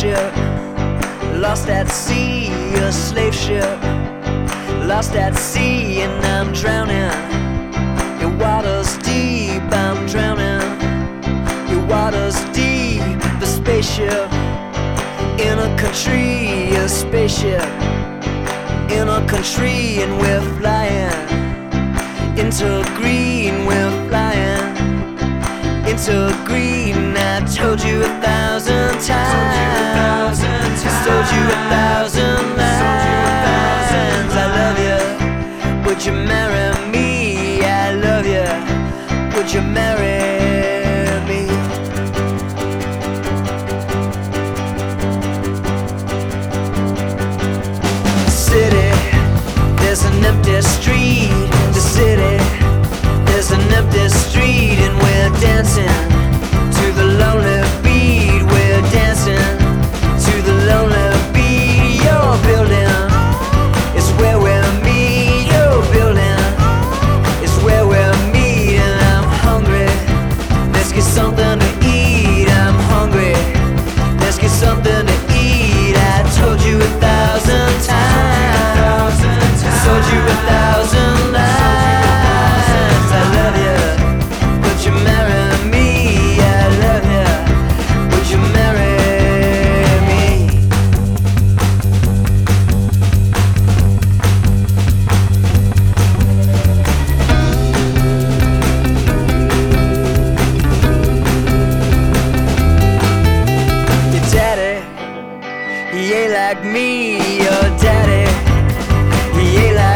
spaceship, lost at sea, a slave ship, lost at sea, and I'm drowning. Your waters deep, I'm drowning. Your waters deep, the spaceship, in a country, a spaceship, in a country, and we're flying into green, we're flying into green. I told you 1,000 times, told you 1,000 lines. I love you, would you marry me? I love you, would you marry me? City, there's an empty street. The city, there's an empty street, and we're dancing to the lonely beat. We're dancing to the lonely beat. Your building is where we're meet. Your building is where we're meet, and I'm hungry. Let's get something to eat. I'm hungry. Let's get something to eat. I told you 1,000 times. Told you 1,000 lies. I love you. Would you marry me? I love you. Would you marry me? Your daddy, he ain't like me. Your daddy, he ain't like